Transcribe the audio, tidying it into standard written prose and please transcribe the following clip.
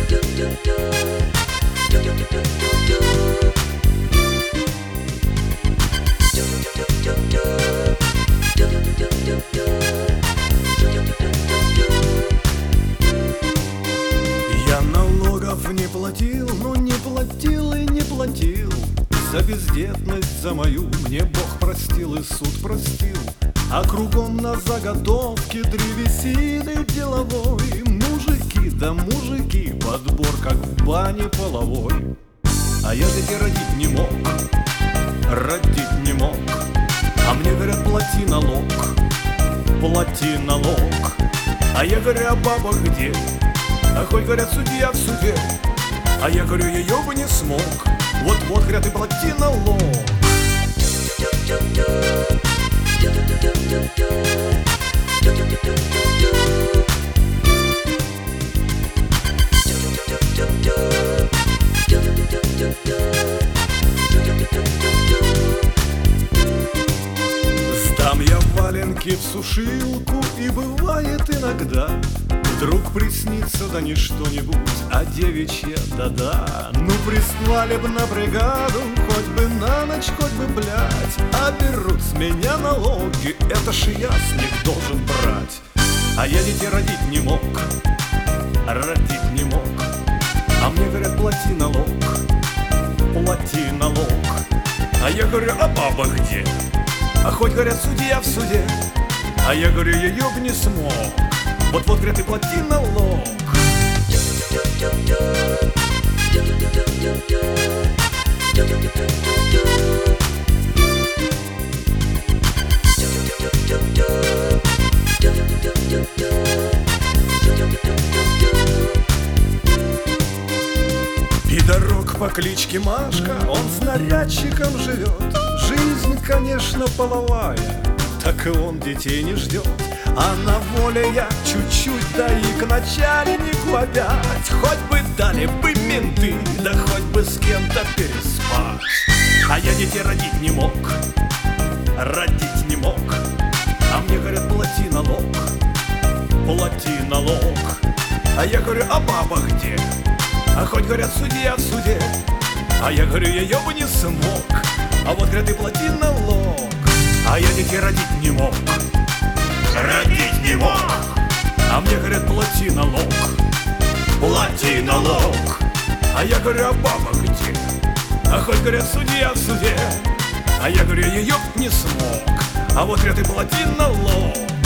Я налогов не платил, но не платил и не платил. За бездетность за мою мне Бог простил и суд простил. А кругом на заготовке древесины деловой. Мужики да мужики, подбор как в бане половой. А я детей родить не мог, родить не мог. А мне говорят, плати налог, плати налог. А я говорю, а баба где? А хоть говорят, судья в суде. А я говорю, ее бы не смог. Вот-вот, говорят, и плати налог. Сдам я валенки в сушилку, и бывает иногда вдруг приснится, да не что-нибудь, а девичья, да-да. Ну прислали б на бригаду, хоть бы на ночь, хоть бы, блядь. А берут с меня налоги, это ж я с них должен брать. А я детей родить не мог, родить не мог. А мне говорят, плати налог, плати налог. А я говорю, а баба где? А хоть говорят, судья в суде. А я говорю, ее б не смог. Вот-вот, говорят, и плати налог. Пидорок по кличке Машка, он с нарядчиком живет. Жизнь, конечно, половая, так и он детей не ждет. А на воле я чуть-чуть, да и к начальнику опять. Хоть бы дали бы менты, да хоть бы с кем-то переспать. А я детей родить не мог, родить не мог. А мне говорят, плати налог, плати налог. А я говорю, а баба где? А хоть говорят, судья в суде. А я говорю, ее бы не смог. А вот говорят, и плати налог. А я детей родить не мог, родить не мог. А мне говорят, плати налог, плати налог. А я говорю, а баба где? А хоть говорят, судья в суде. А я говорю, ее б не смог. А вот говорят, и плати налог.